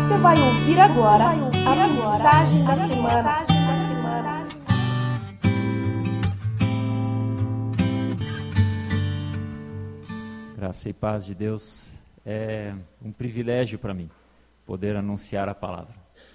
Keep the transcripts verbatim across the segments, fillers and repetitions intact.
Você vai ouvir agora a mensagem da semana. Graça e paz de Deus. É um privilégio para mim poder anunciar a palavra.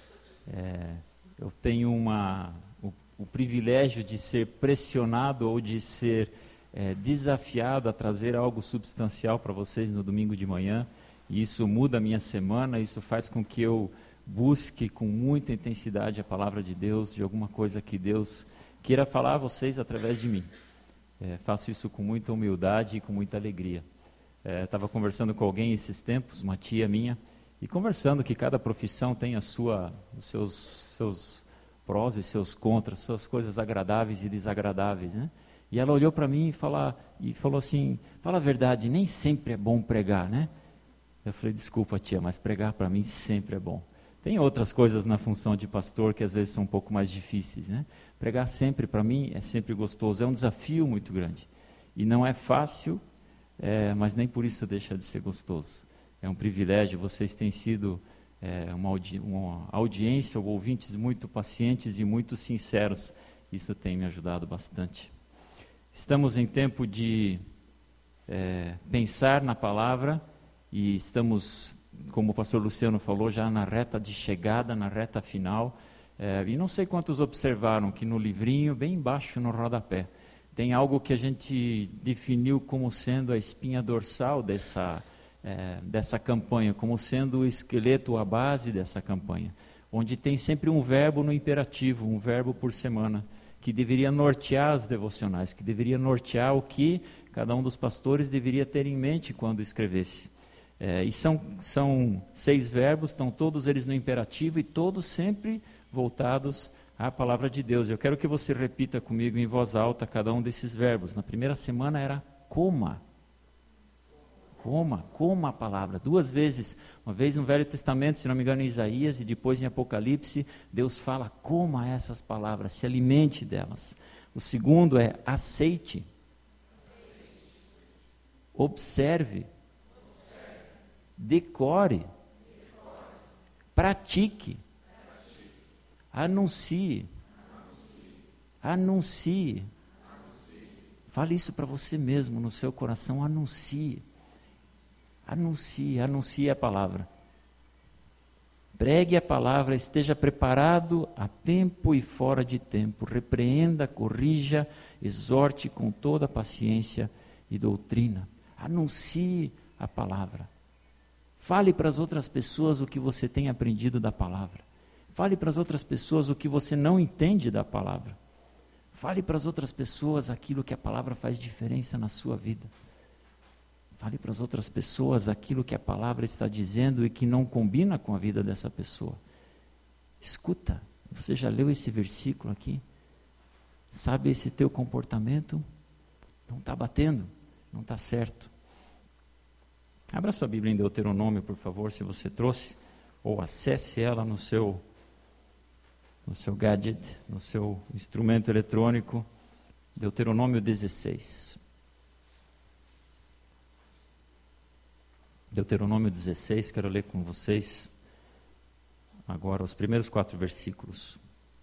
É, eu tenho uma, o, o privilégio de ser pressionado ou de ser é, desafiado a trazer algo substancial para vocês no domingo de manhã. E isso muda a minha semana, isso faz com que eu busque com muita intensidade a palavra de Deus, de alguma coisa que Deus queira falar a vocês através de mim. É, faço isso com muita humildade e com muita alegria. Estava é, conversando com alguém esses tempos, uma tia minha, e conversando que cada profissão tem a sua, os seus, seus prós e seus contras, suas coisas agradáveis e desagradáveis, né? E ela olhou para mim e, fala, e falou assim, fala a verdade, nem sempre é bom pregar, né? Eu falei, desculpa tia, mas pregar para mim sempre é bom. Tem outras coisas na função de pastor que às vezes são um pouco mais difíceis, né? Pregar sempre para mim é sempre gostoso, é um desafio muito grande. E não é fácil, é, mas nem por isso deixa de ser gostoso. É um privilégio, vocês têm sido é, uma, audi- uma audiência ou ouvintes muito pacientes e muito sinceros. Isso tem me ajudado bastante. Estamos em tempo de é, pensar na palavra e estamos, como o pastor Luciano falou, já na reta de chegada, na reta final. É, e não sei quantos observaram que no livrinho, bem embaixo no rodapé, tem algo que a gente definiu como sendo a espinha dorsal dessa, é, dessa campanha, como sendo o esqueleto, a base dessa campanha, onde tem sempre um verbo no imperativo, um verbo por semana, que deveria nortear as devocionais, que deveria nortear o que cada um dos pastores deveria ter em mente quando escrevesse. É, e são, são seis verbos, estão todos eles no imperativo e todos sempre voltados à palavra de Deus. Eu quero que você repita comigo em voz alta cada um desses verbos. Na primeira semana era coma. Coma, coma a palavra. Duas vezes, uma vez no Velho Testamento, se não me engano em Isaías, e depois em Apocalipse, Deus fala, coma essas palavras, se alimente delas. O segundo é aceite. Observe. Decore. Pratique. Anuncie. Anuncie. Fale isso para você mesmo, no seu coração, anuncie. Anuncie, anuncie a palavra. Pregue a palavra, esteja preparado a tempo e fora de tempo. Repreenda, corrija, exorte com toda paciência e doutrina. Anuncie a palavra. Fale para as outras pessoas o que você tem aprendido da palavra. Fale para as outras pessoas o que você não entende da palavra. Fale para as outras pessoas aquilo que a palavra faz diferença na sua vida. Fale para as outras pessoas aquilo que a palavra está dizendo e que não combina com a vida dessa pessoa. Escuta, você já leu esse versículo aqui? Sabe esse teu comportamento? Não está batendo, não está certo. Abra sua Bíblia em Deuteronômio, por favor, se você trouxe, ou acesse ela no seu, no seu gadget, no seu instrumento eletrônico. Deuteronômio dezesseis. Deuteronômio dezesseis, quero ler com vocês agora os primeiros quatro versículos.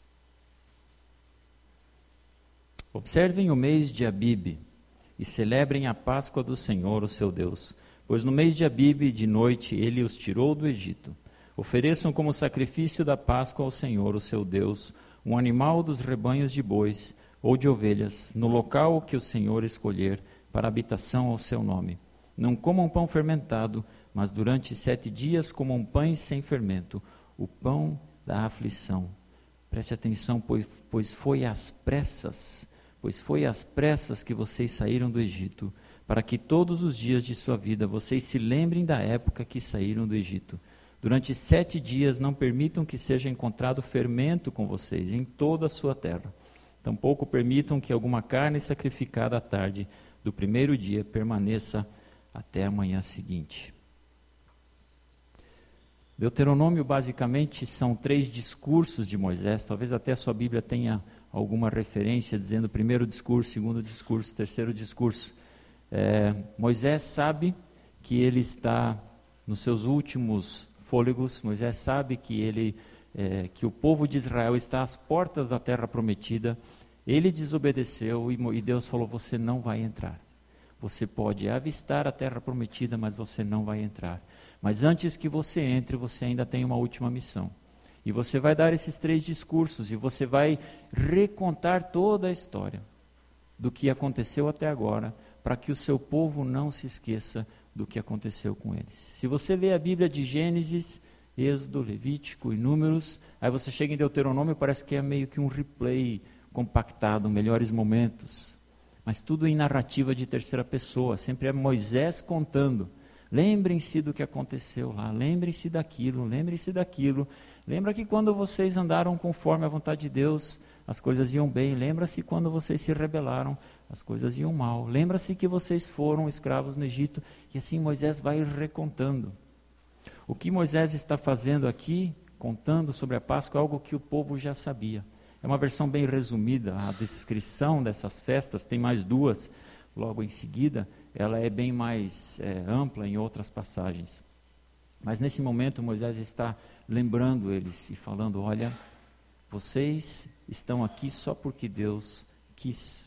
Observem o mês de Abibe e celebrem a Páscoa do Senhor, o seu Deus, pois no mês de Abibe, de noite, ele os tirou do Egito. Ofereçam como sacrifício da Páscoa ao Senhor, o seu Deus, um animal dos rebanhos de bois ou de ovelhas, no local que o Senhor escolher para habitação ao seu nome. Não comam pão fermentado, mas durante sete dias comam pães sem fermento, o pão da aflição. Preste atenção, pois, pois foi às pressas, pois foi às pressas que vocês saíram do Egito, para que todos os dias de sua vida vocês se lembrem da época que saíram do Egito. Durante sete dias não permitam que seja encontrado fermento com vocês em toda a sua terra. Tampouco permitam que alguma carne sacrificada à tarde do primeiro dia permaneça até a manhã seguinte. Deuteronômio basicamente são três discursos de Moisés. Talvez até a sua Bíblia tenha alguma referência dizendo primeiro discurso, segundo discurso, terceiro discurso. É, Moisés sabe que ele está nos seus últimos fôlegos. Moisés sabe que, ele, é, que o povo de Israel está às portas da terra prometida. Ele desobedeceu e, e Deus falou, você não vai entrar. Você pode avistar a terra prometida, mas você não vai entrar. Mas antes que você entre, você ainda tem uma última missão. E você vai dar esses três discursos e você vai recontar toda a história do que aconteceu até agora, para que o seu povo não se esqueça do que aconteceu com eles. Se você lê a Bíblia de Gênesis, Êxodo, Levítico e Números, aí você chega em Deuteronômio, parece que é meio que um replay compactado, melhores momentos. Mas tudo em narrativa de terceira pessoa, sempre é Moisés contando. Lembrem-se do que aconteceu lá, lembrem-se daquilo, lembrem-se daquilo. Lembra que quando vocês andaram conforme a vontade de Deus, as coisas iam bem. Lembra-se quando vocês se rebelaram, as coisas iam mal. Lembra-se que vocês foram escravos no Egito. E assim Moisés vai recontando. O que Moisés está fazendo aqui, contando sobre a Páscoa, é algo que o povo já sabia. É uma versão bem resumida, a descrição dessas festas, tem mais duas logo em seguida, ela é bem mais é, ampla em outras passagens. Mas nesse momento Moisés está lembrando eles e falando, olha, vocês estão aqui só porque Deus quis.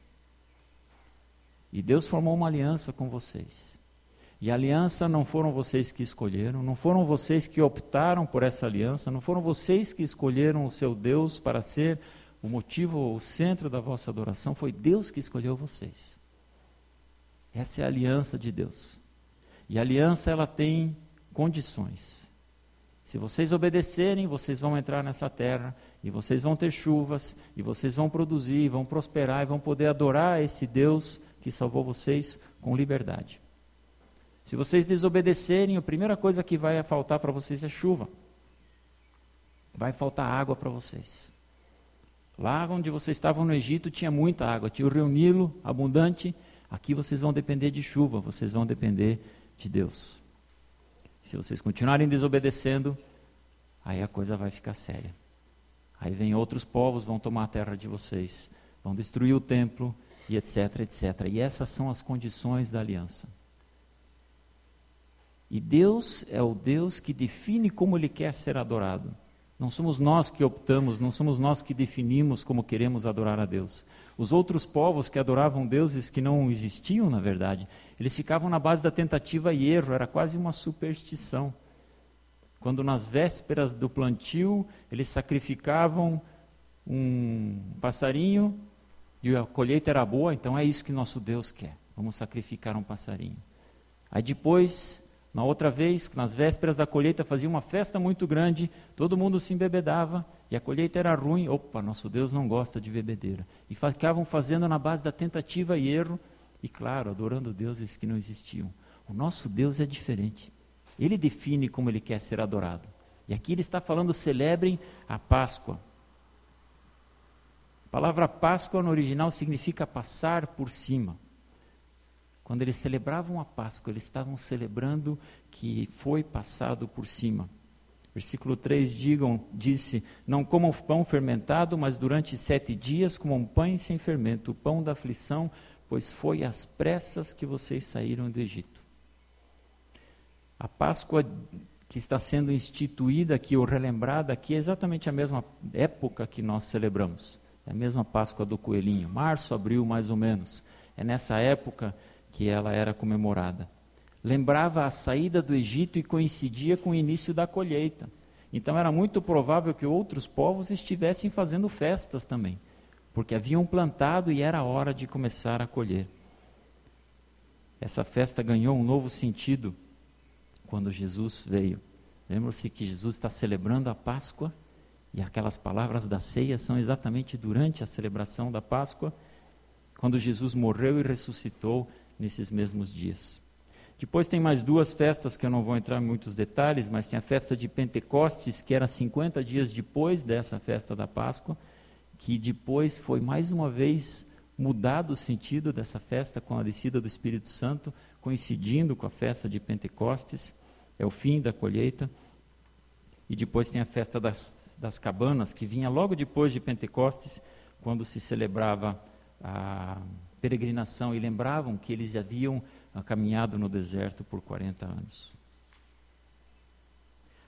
E Deus formou uma aliança com vocês. E a aliança não foram vocês que escolheram, não foram vocês que optaram por essa aliança, não foram vocês que escolheram o seu Deus para ser o motivo, o centro da vossa adoração, foi Deus que escolheu vocês. Essa é a aliança de Deus. E a aliança, ela tem condições. Se vocês obedecerem, vocês vão entrar nessa terra, e vocês vão ter chuvas, e vocês vão produzir, vão prosperar, e vão poder adorar esse Deus que salvou vocês com liberdade. Se vocês desobedecerem, a primeira coisa que vai faltar para vocês é chuva. Vai faltar água para vocês. Lá onde vocês estavam no Egito tinha muita água, tinha o rio Nilo abundante. Aqui vocês vão depender de chuva, vocês vão depender de Deus. Se vocês continuarem desobedecendo, aí a coisa vai ficar séria. Aí vem outros povos, vão tomar a terra de vocês, vão destruir o templo, e etc, etcétera. E essas são as condições da aliança. E Deus é o Deus que define como Ele quer ser adorado. Não somos nós que optamos, não somos nós que definimos como queremos adorar a Deus. Os outros povos que adoravam deuses que não existiam, na verdade, eles ficavam na base da tentativa e erro, era quase uma superstição. Quando nas vésperas do plantio, eles sacrificavam um passarinho e a colheita era boa, então é isso que nosso Deus quer, vamos sacrificar um passarinho. Aí depois, na outra vez, nas vésperas da colheita, fazia uma festa muito grande, todo mundo se embebedava, e a colheita era ruim, opa, nosso Deus não gosta de bebedeira. E ficavam fazendo na base da tentativa e erro, e claro, adorando deuses que não existiam. O nosso Deus é diferente. Ele define como Ele quer ser adorado. E aqui Ele está falando, celebrem a Páscoa. A palavra Páscoa no original significa passar por cima. Quando eles celebravam a Páscoa, eles estavam celebrando que foi passado por cima. Versículo três digam, disse, não comam pão fermentado, mas durante sete dias comam pães sem fermento, o pão da aflição, pois foi às pressas que vocês saíram do Egito. A Páscoa que está sendo instituída aqui, ou relembrada aqui, é exatamente a mesma época que nós celebramos. É a mesma Páscoa do coelhinho, março, abril, mais ou menos. É nessa época que ela era comemorada. Lembrava a saída do Egito e coincidia com o início da colheita. Então era muito provável que outros povos estivessem fazendo festas também, porque haviam plantado e era hora de começar a colher. Essa festa ganhou um novo sentido quando Jesus veio. Lembra-se que Jesus está celebrando a Páscoa, e aquelas palavras da ceia são exatamente durante a celebração da Páscoa, quando Jesus morreu e ressuscitou nesses mesmos dias. Depois tem mais duas festas que eu não vou entrar em muitos detalhes, mas tem a festa de Pentecostes, que era cinquenta dias depois dessa festa da Páscoa, que depois foi mais uma vez mudado o sentido dessa festa com a descida do Espírito Santo, coincidindo com a festa de Pentecostes, é o fim da colheita. E depois tem a festa das, das cabanas, que vinha logo depois de Pentecostes, quando se celebrava a peregrinação, e lembravam que eles haviam caminhado no deserto por quarenta anos.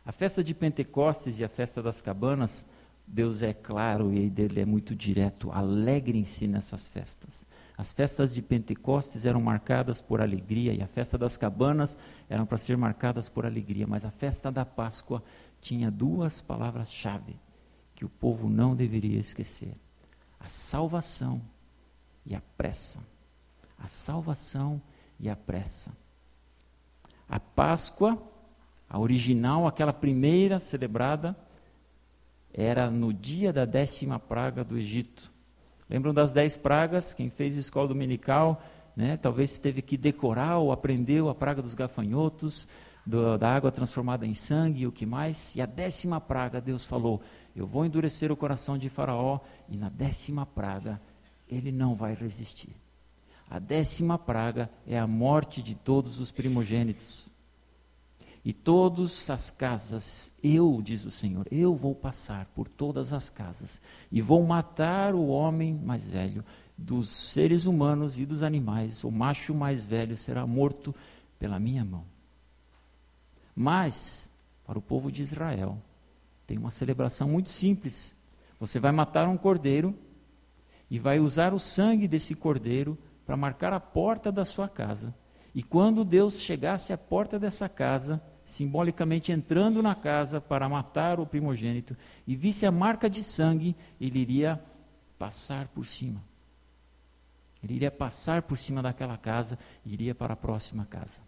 A festa de Pentecostes e a festa das cabanas, Deus é claro e Ele é muito direto. Alegrem-se nessas festas. As festas de Pentecostes eram marcadas por alegria e a festa das cabanas eram para ser marcadas por alegria. Mas a festa da Páscoa tinha duas palavras-chave que o povo não deveria esquecer: a salvação e a pressa. A salvação e a pressa. A Páscoa, a original, aquela primeira celebrada, era no dia da décima praga do Egito. Lembram das dez pragas? Quem fez escola dominical, né, talvez teve que decorar ou aprendeu a praga dos gafanhotos, do, da água transformada em sangue e o que mais. E a décima praga, Deus falou: eu vou endurecer o coração de Faraó, e na décima praga ele não vai resistir. A décima praga é a morte de todos os primogênitos. E todas as casas, eu, diz o Senhor, eu vou passar por todas as casas e vou matar o homem mais velho. Dos seres humanos e dos animais, o macho mais velho será morto pela minha mão. Mas, para o povo de Israel, tem uma celebração muito simples. Você vai matar um cordeiro e vai usar o sangue desse cordeiro para marcar a porta da sua casa. E quando Deus chegasse à porta dessa casa, simbolicamente entrando na casa para matar o primogênito, e visse a marca de sangue, ele iria passar por cima. Ele iria passar por cima daquela casa e iria para a próxima casa.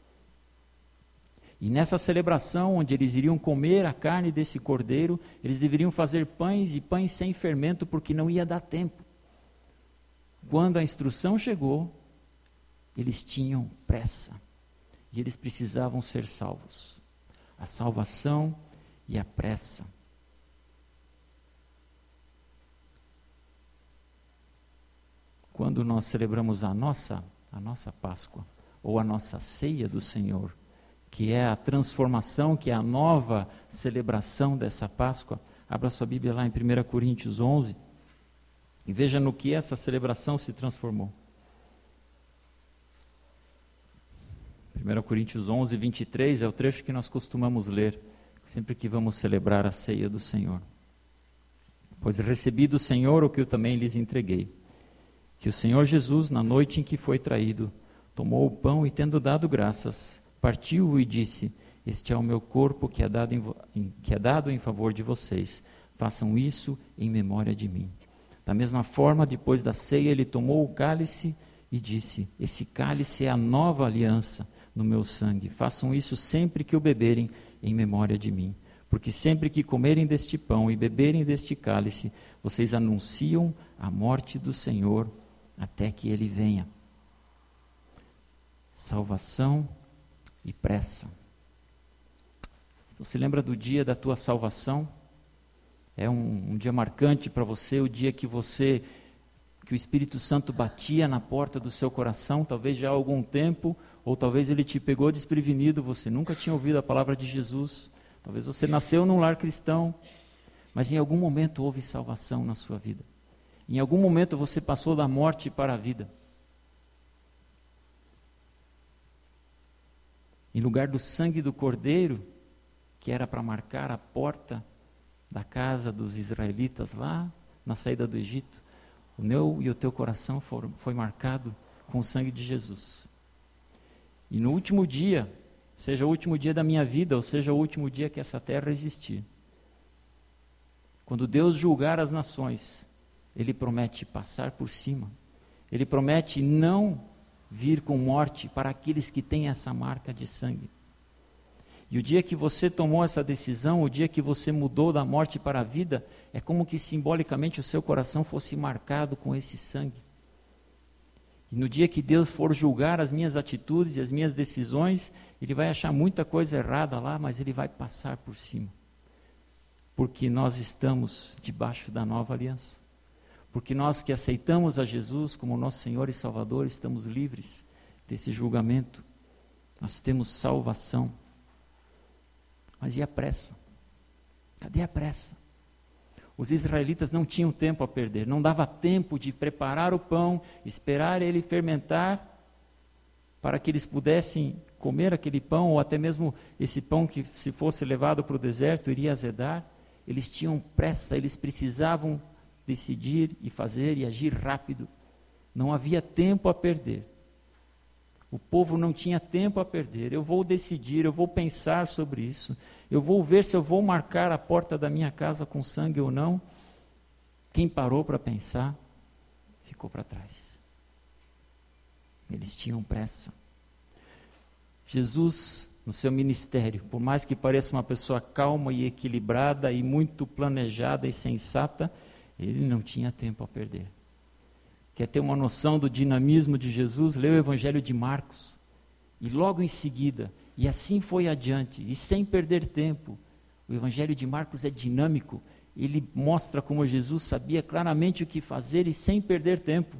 E nessa celebração, onde eles iriam comer a carne desse cordeiro, eles deveriam fazer pães e pães sem fermento, porque não ia dar tempo. Quando a instrução chegou, eles tinham pressa e eles precisavam ser salvos. A salvação e a pressa. Quando nós celebramos a nossa, a nossa Páscoa, ou a nossa ceia do Senhor, que é a transformação, que é a nova celebração dessa Páscoa, abra sua Bíblia lá em primeira Coríntios onze, e veja no que essa celebração se transformou. primeira Coríntios onze, vinte e três é o trecho que nós costumamos ler sempre que vamos celebrar a ceia do Senhor. Pois recebi do Senhor o que eu também lhes entreguei, que o Senhor Jesus, na noite em que foi traído, tomou o pão e, tendo dado graças, partiu-o e disse: este é o meu corpo que é dado em, que é dado em favor de vocês, façam isso em memória de mim. Da mesma forma, depois da ceia, ele tomou o cálice e disse: esse cálice é a nova aliança no meu sangue, façam isso sempre que o beberem em memória de mim. Porque sempre que comerem deste pão e beberem deste cálice, vocês anunciam a morte do Senhor até que ele venha. Salvação e pressa. Se você lembra do dia da tua salvação, é um, um dia marcante para você, o dia que você, que o Espírito Santo batia na porta do seu coração, talvez já há algum tempo, ou talvez ele te pegou desprevenido, você nunca tinha ouvido a palavra de Jesus, talvez você nasceu num lar cristão, mas em algum momento houve salvação na sua vida. Em algum momento você passou da morte para a vida. Em lugar do sangue do cordeiro, que era para marcar a porta da casa dos israelitas lá na saída do Egito, o meu e o teu coração foram, foi marcado com o sangue de Jesus. E no último dia, seja o último dia da minha vida, ou seja o último dia que essa terra existir, quando Deus julgar as nações, Ele promete passar por cima, Ele promete não vir com morte para aqueles que têm essa marca de sangue. E o dia que você tomou essa decisão, o dia que você mudou da morte para a vida, é como que simbolicamente o seu coração fosse marcado com esse sangue. E no dia que Deus for julgar as minhas atitudes e as minhas decisões, Ele vai achar muita coisa errada lá, mas Ele vai passar por cima. Porque nós estamos debaixo da nova aliança. Porque nós que aceitamos a Jesus como nosso Senhor e Salvador, estamos livres desse julgamento. Nós temos salvação. Mas e a pressa? Cadê a pressa? Os israelitas não tinham tempo a perder, não dava tempo de preparar o pão, esperar ele fermentar para que eles pudessem comer aquele pão, ou até mesmo esse pão que, se fosse levado para o deserto, iria azedar. Eles tinham pressa, eles precisavam decidir e fazer e agir rápido. Não havia tempo a perder. O povo não tinha tempo a perder. Eu vou decidir, eu vou pensar sobre isso. Eu vou ver se eu vou marcar a porta da minha casa com sangue ou não. Quem parou para pensar, ficou para trás. Eles tinham pressa. Jesus, no seu ministério, por mais que pareça uma pessoa calma e equilibrada e muito planejada e sensata, ele não tinha tempo a perder. Quer ter uma noção do dinamismo de Jesus? Lê o Evangelho de Marcos. E logo em seguida, e assim foi adiante, e sem perder tempo, o Evangelho de Marcos é dinâmico. Ele mostra como Jesus sabia claramente o que fazer e sem perder tempo.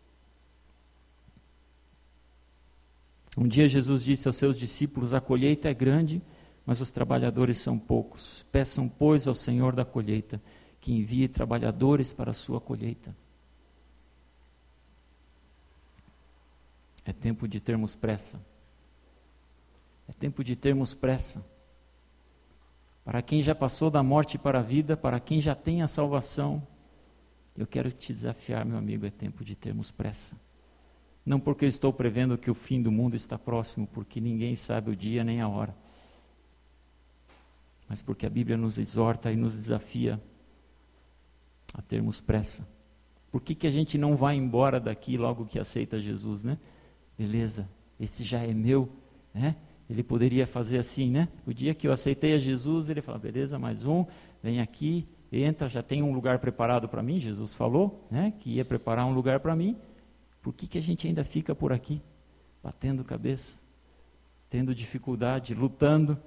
Um dia Jesus disse aos seus discípulos: a colheita é grande, mas os trabalhadores são poucos. Peçam, pois, ao Senhor da colheita que envie trabalhadores para a sua colheita. É tempo de termos pressa. É tempo de termos pressa. Para quem já passou da morte para a vida, para quem já tem a salvação, eu quero te desafiar, meu amigo, é tempo de termos pressa. Não porque eu estou prevendo que o fim do mundo está próximo, porque ninguém sabe o dia nem a hora, mas porque a Bíblia nos exorta e nos desafia a termos pressa. Por que que a gente não vai embora daqui logo que aceita Jesus, né? Beleza, esse já é meu, né? Ele poderia fazer assim, né? O dia que eu aceitei a Jesus, ele fala: beleza, mais um, vem aqui, entra, já tem um lugar preparado para mim. Jesus falou, né, que ia preparar um lugar para mim. Por que que a gente ainda fica por aqui, batendo cabeça, tendo dificuldade, lutando?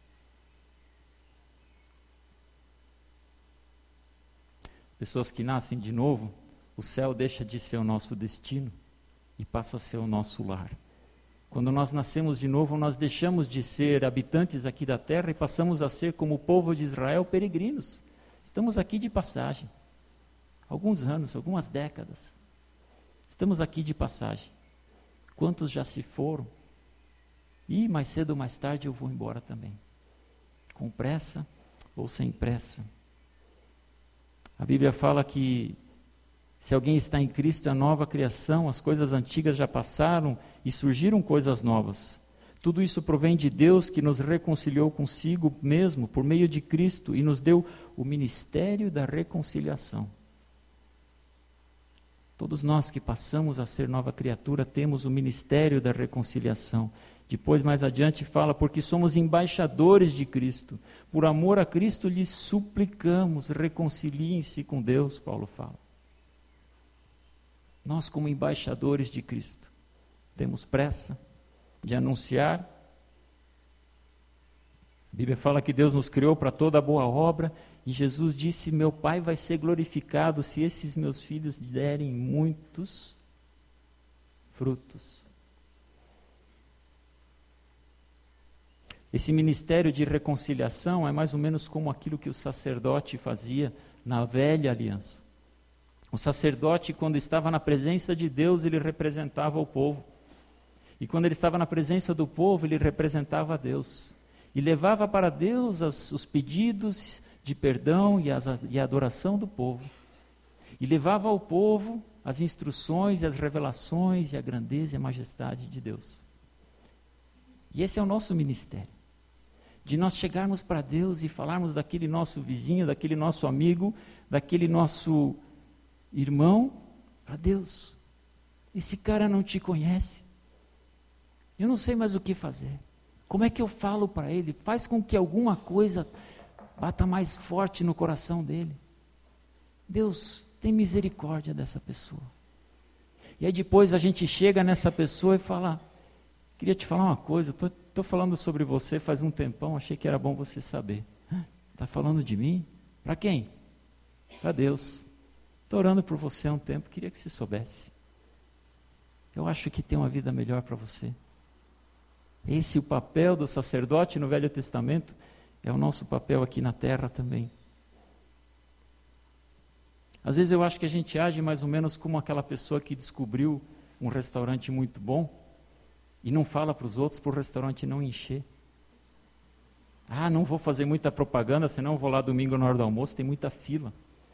Pessoas que nascem de novo, o céu deixa de ser o nosso destino e passa a ser o nosso lar. Quando nós nascemos de novo, nós deixamos de ser habitantes aqui da terra e passamos a ser, como o povo de Israel, peregrinos. Estamos aqui de passagem. Alguns anos, algumas décadas. Estamos aqui de passagem. Quantos já se foram? E mais cedo ou mais tarde eu vou embora também. Com pressa ou sem pressa. A Bíblia fala que se alguém está em Cristo, é a nova criação, as coisas antigas já passaram e surgiram coisas novas. Tudo isso provém de Deus, que nos reconciliou consigo mesmo por meio de Cristo e nos deu o ministério da reconciliação. Todos nós que passamos a ser nova criatura temos o ministério da reconciliação. Depois, mais adiante, fala: porque somos embaixadores de Cristo. Por amor a Cristo lhes suplicamos, reconciliem-se com Deus, Paulo fala. Nós, como embaixadores de Cristo, temos pressa de anunciar. A Bíblia fala que Deus nos criou para toda boa obra, e Jesus disse: meu Pai vai ser glorificado se esses meus filhos derem muitos frutos. Esse ministério de reconciliação é mais ou menos como aquilo que o sacerdote fazia na velha aliança. O sacerdote, quando estava na presença de Deus, ele representava o povo. E quando ele estava na presença do povo, ele representava a Deus. E levava para Deus as, os pedidos de perdão e, as, e a adoração do povo. E levava ao povo as instruções e as revelações e a grandeza e a majestade de Deus. E esse é o nosso ministério. De nós chegarmos para Deus e falarmos daquele nosso vizinho, daquele nosso amigo, daquele nosso irmão, para Deus: esse cara não te conhece, eu não sei mais o que fazer, como é que eu falo para ele? Faz com que alguma coisa bata mais forte no coração dele. Deus, tem misericórdia dessa pessoa. E aí depois a gente chega nessa pessoa e fala: queria te falar uma coisa, estou falando sobre você faz um tempão, achei que era bom você saber. Está falando de mim? Para quem? Para Deus. Estou orando por você há um tempo, queria que você soubesse. Eu acho que tem uma vida melhor para você. Esse é o papel do sacerdote no Velho Testamento, é o nosso papel aqui na terra também. Às vezes eu acho que a gente age mais ou menos como aquela pessoa que descobriu um restaurante muito bom E não fala para os outros para o restaurante não encher. Ah, não vou fazer muita propaganda, senão eu vou lá domingo na hora do almoço, tem muita fila.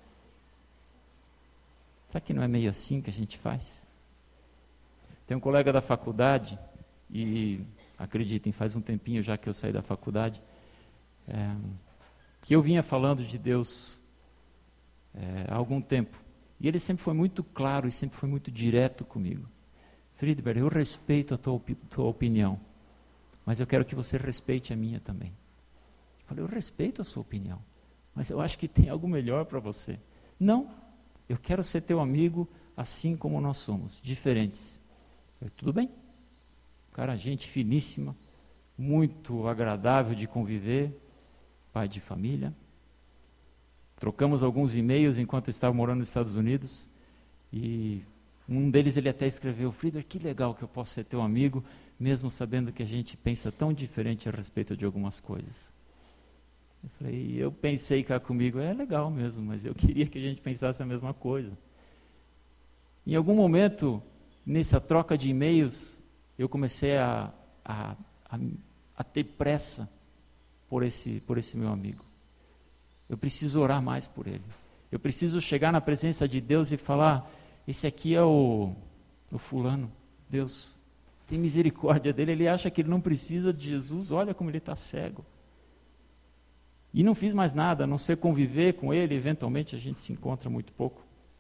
Será que não é meio assim que a gente faz? Tem um colega da faculdade, e acreditem, faz um tempinho já que eu saí da faculdade, é, que eu vinha falando de Deus é, há algum tempo. E ele sempre foi muito claro e sempre foi muito direto comigo. Friedberg, eu respeito a tua, opi- tua opinião, mas eu quero que você respeite a minha também. Eu falei, eu respeito a sua opinião, mas eu acho que tem algo melhor para você. Não, eu quero ser teu amigo assim como nós somos, diferentes. Eu falei, tudo bem. Cara, gente finíssima, muito agradável de conviver, pai de família. Trocamos alguns e-mails enquanto eu estava morando nos Estados Unidos, e um deles ele até escreveu, Friedberg, que legal que eu posso ser teu amigo, mesmo sabendo que a gente pensa tão diferente a respeito de algumas coisas. Eu falei, eu pensei cá comigo, é legal mesmo, mas eu queria que a gente pensasse a mesma coisa. Em algum momento, nessa troca de e-mails, eu comecei a, a, a, a ter pressa por esse, por esse meu amigo. Eu preciso orar mais por ele. Eu preciso chegar na presença de Deus e falar, esse aqui é o, o fulano, Deus, tem misericórdia dele, ele acha que ele não precisa de Jesus, olha como ele está cego. E não fiz mais nada, a não ser conviver com ele, eventualmente a gente se encontra muito pouco.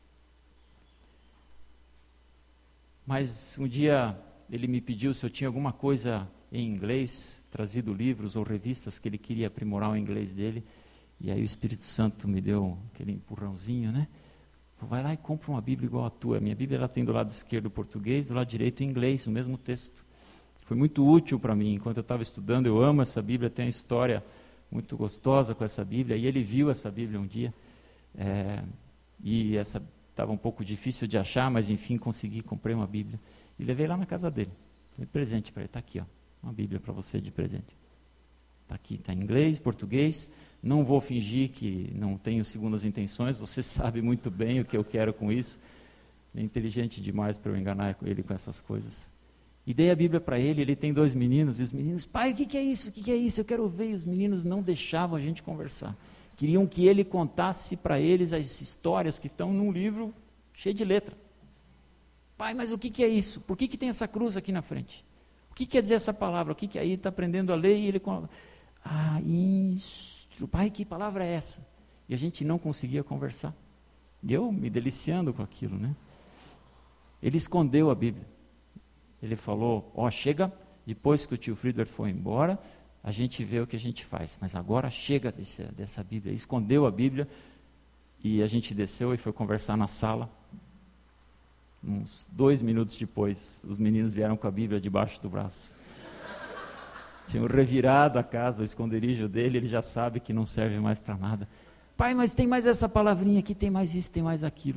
Mas um dia ele me pediu se eu tinha alguma coisa em inglês, trazido livros ou revistas que ele queria aprimorar o inglês dele, e aí o Espírito Santo me deu aquele empurrãozinho, né? Vai lá e compra uma Bíblia igual a tua. Minha Bíblia ela tem do lado esquerdo o português, do lado direito o inglês, o mesmo texto. Foi muito útil para mim, enquanto eu estava estudando, eu amo essa Bíblia, tem uma história muito gostosa com essa Bíblia, e ele viu essa Bíblia um dia, é, e essa estava um pouco difícil de achar, mas enfim, consegui, comprei uma Bíblia, e levei lá na casa dele, dei presente para ele, está aqui, ó, uma Bíblia para você de presente. Está aqui, está em inglês, português, não vou fingir que não tenho segundas intenções, você sabe muito bem o que eu quero com isso, é inteligente demais para eu enganar ele com essas coisas. E dei a Bíblia para ele, ele tem dois meninos, e os meninos, pai, o que, que é isso, o que, que é isso, eu quero ver, e os meninos não deixavam a gente conversar, queriam que ele contasse para eles as histórias que estão num livro cheio de letra. Pai, mas o que, que é isso, por que, que tem essa cruz aqui na frente? O que quer dizer essa palavra, o que, que é? Aí ele está aprendendo a ler, e ele, ah, isso, pai, que palavra é essa? E a gente não conseguia conversar, e eu me deliciando com aquilo, né? Ele escondeu a Bíblia. Ele falou, ó, oh, chega, depois que o tio Friedberg foi embora, a gente vê o que a gente faz, mas agora chega desse, dessa Bíblia. Ele escondeu a Bíblia, e a gente desceu e foi conversar na sala. Uns dois minutos depois, os meninos vieram com a Bíblia debaixo do braço. Tinham revirado a casa, o esconderijo dele, ele já sabe que não serve mais para nada. Pai, mas tem mais essa palavrinha aqui, tem mais isso, tem mais aquilo.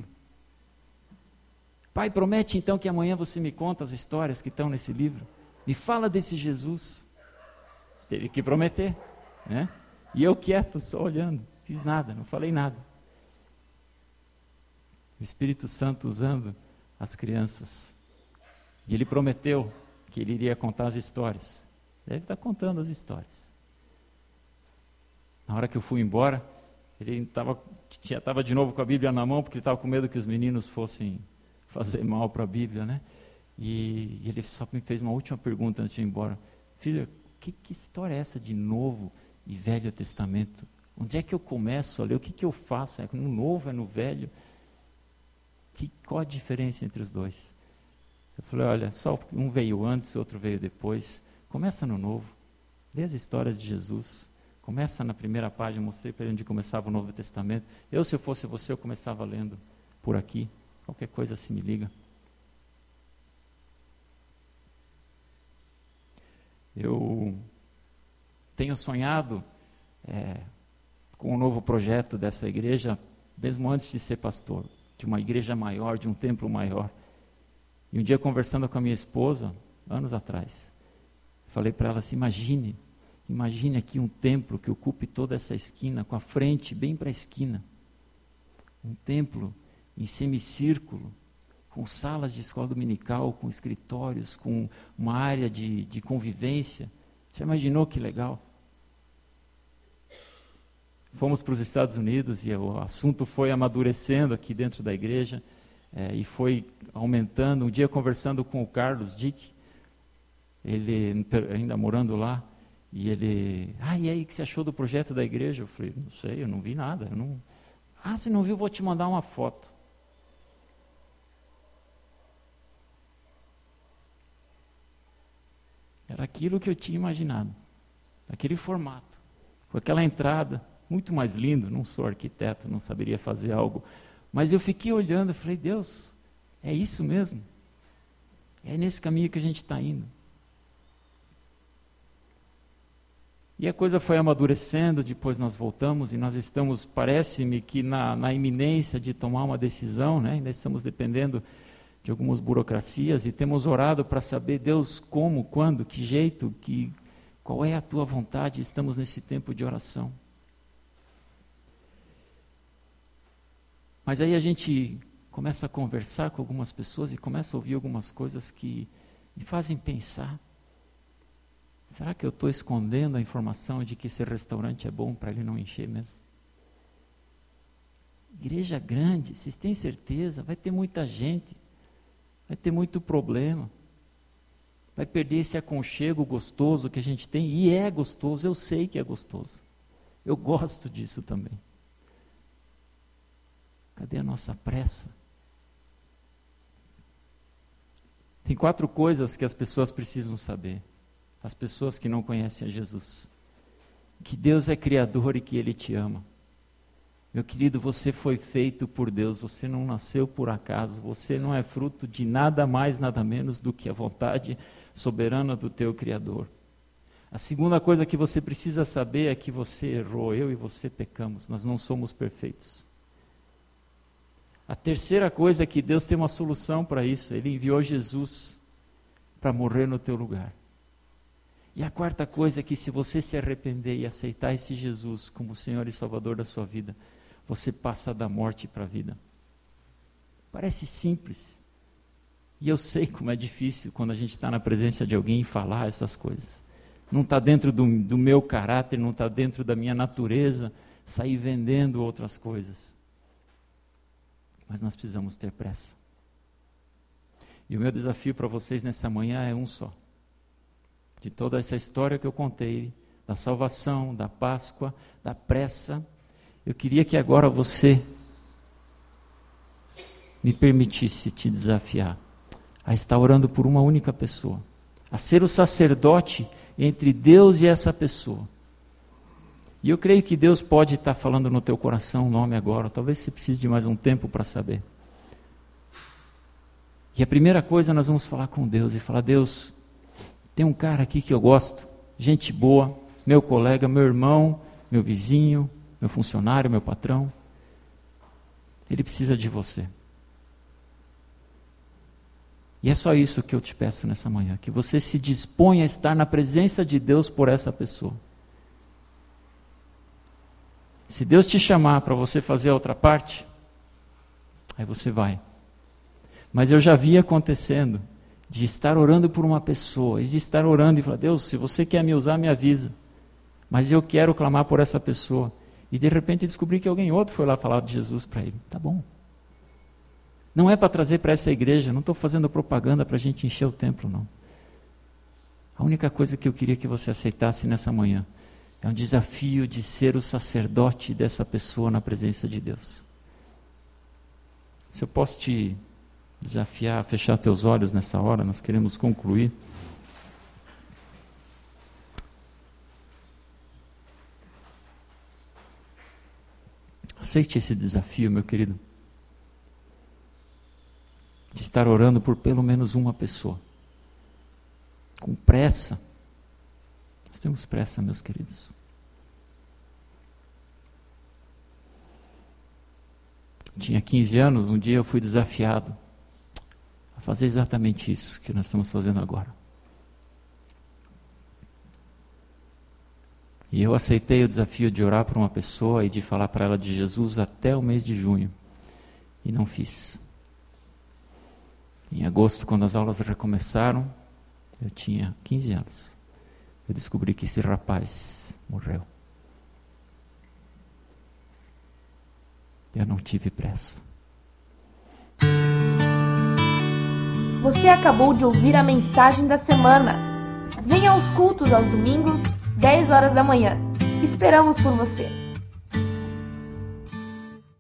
Pai, promete então que amanhã você me conta as histórias que estão nesse livro. Me fala desse Jesus. Teve que prometer, né? E eu quieto, só olhando, fiz nada, não falei nada. O Espírito Santo usando as crianças. E ele prometeu que ele iria contar as histórias. Deve estar contando as histórias. Na hora que eu fui embora, ele estava estava de novo com a Bíblia na mão, porque ele estava com medo que os meninos fossem fazer mal para a Bíblia, né? E, e ele só me fez uma última pergunta antes de ir embora. Filho, que, que história é essa de Novo e Velho Testamento? Onde é que eu começo a ler? O que, que eu faço? É no Novo, é no Velho? Que, qual a diferença entre os dois? Eu falei, olha, só um veio antes, o outro veio depois. Começa no Novo. Lê as histórias de Jesus. Começa na primeira página, mostrei para ele onde começava o Novo Testamento. Eu, se eu fosse você, eu começava lendo por aqui. Qualquer coisa se me liga. Eu tenho sonhado é, com um novo projeto dessa igreja, mesmo antes de ser pastor, de uma igreja maior, de um templo maior. E um dia, conversando com a minha esposa, anos atrás, falei para ela assim, imagine, imagine aqui um templo que ocupe toda essa esquina, com a frente bem para a esquina. Um templo em semicírculo, com salas de escola dominical, com escritórios, com uma área de, de convivência. Já imaginou que legal? Fomos para os Estados Unidos e o assunto foi amadurecendo aqui dentro da igreja é, e foi aumentando. Um dia conversando com o Carlos Dick, ele ainda morando lá, e ele, ah, e aí, o que você achou do projeto da igreja? Eu falei, não sei, eu não vi nada. Eu não... Ah, você não viu, vou te mandar uma foto. Era aquilo que eu tinha imaginado, aquele formato, com aquela entrada, muito mais lindo. Não sou arquiteto, não saberia fazer algo, mas eu fiquei olhando e falei, Deus, é isso mesmo? É nesse caminho que a gente está indo. E a coisa foi amadurecendo, depois nós voltamos e nós estamos, parece-me que na, na iminência de tomar uma decisão, né? Ainda estamos dependendo de algumas burocracias e temos orado para saber, Deus, como, quando, que jeito, que, qual é a tua vontade. Estamos nesse tempo de oração. Mas aí a gente começa a conversar com algumas pessoas e começa a ouvir algumas coisas que me fazem pensar. Será que eu estou escondendo a informação de que esse restaurante é bom para ele não encher mesmo? Igreja grande, vocês têm certeza? Vai ter muita gente, vai ter muito problema, vai perder esse aconchego gostoso que a gente tem, e é gostoso, eu sei que é gostoso, eu gosto disso também. Cadê a nossa pressa? Tem quatro coisas que as pessoas precisam saber. As pessoas que não conhecem a Jesus, que Deus é criador e que Ele te ama. Meu querido, você foi feito por Deus, você não nasceu por acaso, você não é fruto de nada mais, nada menos do que a vontade soberana do teu Criador. A segunda coisa que você precisa saber é que você errou, eu e você pecamos, nós não somos perfeitos. A terceira coisa é que Deus tem uma solução para isso, Ele enviou Jesus para morrer no teu lugar. E a quarta coisa é que se você se arrepender e aceitar esse Jesus como Senhor e Salvador da sua vida, você passa da morte para a vida. Parece simples. E eu sei como é difícil quando a gente está na presença de alguém e falar essas coisas. Não está dentro do, do meu caráter, não está dentro da minha natureza, sair vendendo outras coisas. Mas nós precisamos ter pressa. E o meu desafio para vocês nessa manhã é um só. De toda essa história que eu contei, da salvação, da Páscoa, da pressa, eu queria que agora você me permitisse te desafiar a estar orando por uma única pessoa, a ser o sacerdote entre Deus e essa pessoa. E eu creio que Deus pode estar falando no teu coração o nome agora, talvez você precise de mais um tempo para saber. E a primeira coisa, nós vamos falar com Deus e falar, Deus, tem um cara aqui que eu gosto, gente boa, meu colega, meu irmão, meu vizinho, meu funcionário, meu patrão. Ele precisa de você. E é só isso que eu te peço nessa manhã, que você se disponha a estar na presença de Deus por essa pessoa. Se Deus te chamar para você fazer a outra parte, aí você vai. Mas eu já vi acontecendo, de estar orando por uma pessoa, e de estar orando e falar, Deus, se você quer me usar, me avisa, mas eu quero clamar por essa pessoa, e de repente descobri que alguém outro foi lá falar de Jesus para ele. Tá bom, não é para trazer para essa igreja, não estou fazendo propaganda para a gente encher o templo, não. A única coisa que eu queria que você aceitasse nessa manhã é um desafio de ser o sacerdote dessa pessoa na presença de Deus. Se eu posso te desafiar a fechar teus olhos nessa hora, nós queremos concluir. Aceite esse desafio, meu querido, de estar orando por pelo menos uma pessoa, com pressa. Nós temos pressa, meus queridos. Tinha quinze anos, um dia eu fui desafiado a fazer exatamente isso que nós estamos fazendo agora. E eu aceitei o desafio de orar por uma pessoa e de falar para ela de Jesus até o mês de junho. E não fiz. Em agosto, quando as aulas recomeçaram, eu tinha quinze anos. Eu descobri que esse rapaz morreu. Eu não tive pressa. Você acabou de ouvir a mensagem da semana. Venha aos cultos aos domingos, dez horas da manhã. Esperamos por você.